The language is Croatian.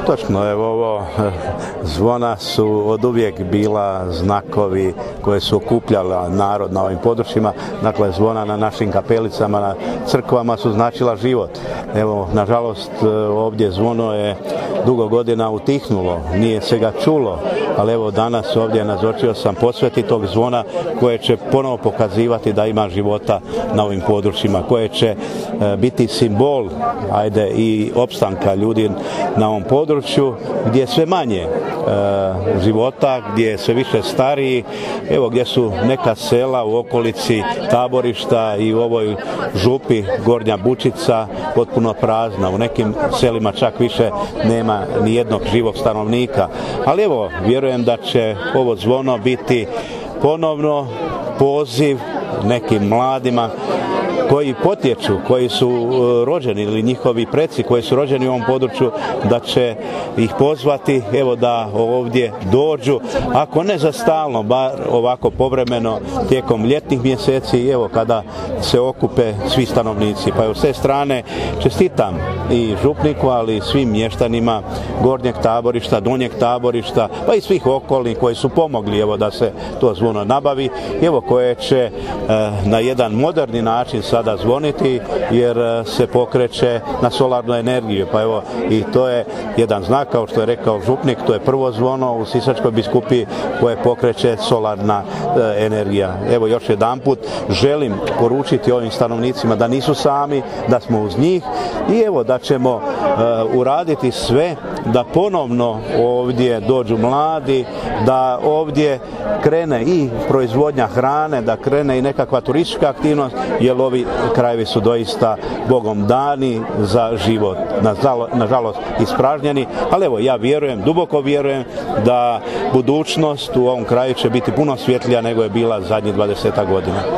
Točno, evo ovo zvona su oduvijek bila znakovi koje su okupljala narod na ovim područjima. Dakle, zvona na našim kapelicama, na crkvama su značila život. Evo, nažalost, ovdje zvono je dugo godina utihnulo, nije se ga čulo, ali evo danas ovdje nazočio sam posveti tog zvona koje će ponovo pokazivati da ima života na ovim područjima, koje će biti simbol, i opstanka ljudi na ovom području, gdje je sve manje života, gdje je sve više stariji, evo gdje su neka sela u okolici taborišta i u ovoj župi Gornja Bučica potpuno prazna. U nekim selima čak više nema ni jednog živog stanovnika. Ali evo, vjerujem da će ovo zvono biti ponovno poziv nekim mladima koji potječu, koji su rođeni ili njihovi preci koji su rođeni u ovom području, da će ih pozvati evo da ovdje dođu, ako ne za stalno, bar ovako povremeno tijekom ljetnih mjeseci, evo kada se okupe svi stanovnici. Pa evo s te strane čestitam i župniku, ali i svim mještanima Gornjeg Taborišta, Donjeg Taborišta, pa i svih okolnih koji su pomogli evo da se to zvono nabavi, evo koje će na jedan moderni način sada zvoniti, jer se pokreće na solarnu energiju. Pa evo, i to je jedan znak, kao što je rekao župnik, to je prvo zvono u Sisačkoj biskupiji koje pokreće solarna energija. Evo, još jedanput želim poručiti ovim stanovnicima da nisu sami, da smo uz njih i evo da ćemo uraditi sve da ponovno ovdje dođu mladi, da ovdje krene i proizvodnja hrane, da krene i nekakva turistička aktivnost, jer ovi krajevi su doista Bogom dani za život. Nažalost ispražnjeni, ali evo ja vjerujem, duboko vjerujem da budućnost u ovom kraju će biti puno svjetlija nego je bila zadnjih 20 godina.